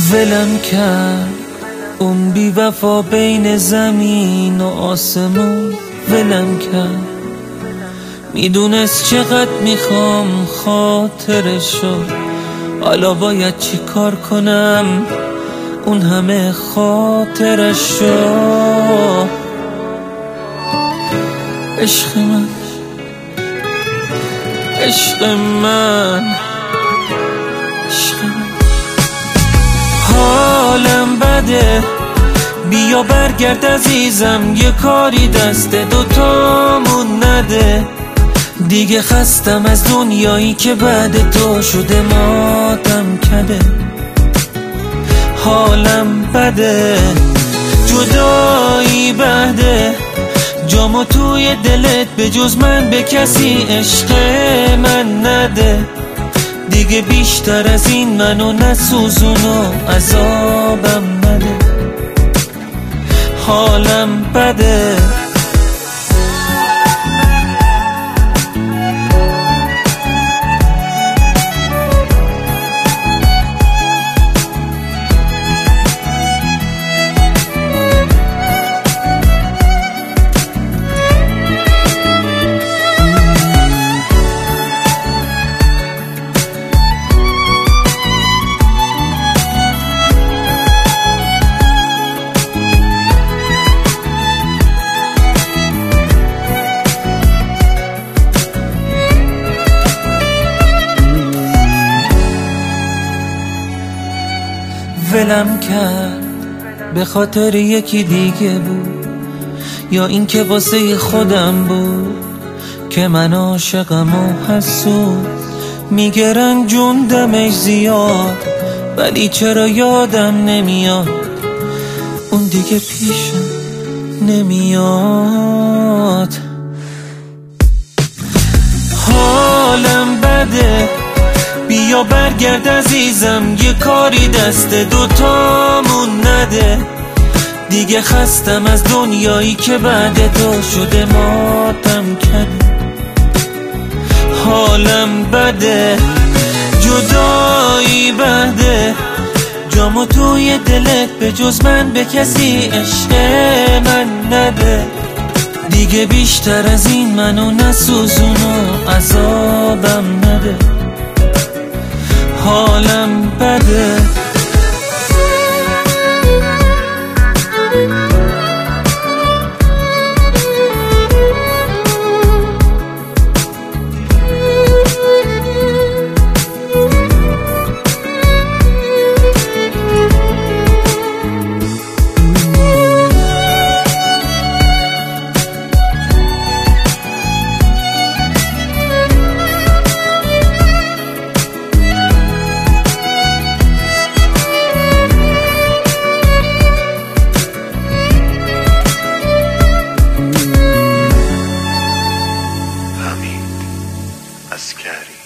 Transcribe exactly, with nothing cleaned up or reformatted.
ولم کرد اون بی وفا بین زمین و آسمون، ولم کرد. میدونست چقدر میخوام خاطرشو، حالا باید چی کار کنم اون همه خاطرشو. عشق من، عشق من، عشق من. حالم بده، بیا برگرد عزیزم، یه کاری دست دوتامون نده. دیگه خستم از دنیایی که بعد تو شده ماتم کده. حالم بده، جدایی بده، جامو توی دلت به جز من به کسی عشق من نده. دیگه بیشتر از این منو نسوزون و عذابم نده. حالم بده. ولم کرد به خاطر یکی دیگه بود، یا اینکه واسه خودم بود که من عاشقم و حسود. میگه رنجوندمش زیاد، ولی چرا یادم نمیاد اون دیگه پیشم نمیاد. حالم بده، بیا برگرد عزیزم، یه کاری دست دوتامون نده. دیگه خستم از دنیایی که بعد تو شده ماتم کده. حالم بده، جدایی بده، جامو توی دلت به جز من به کسی عشق من نده. دیگه بیشتر از این منو نسوزون و عذابم نده. حالم بده. Ascari.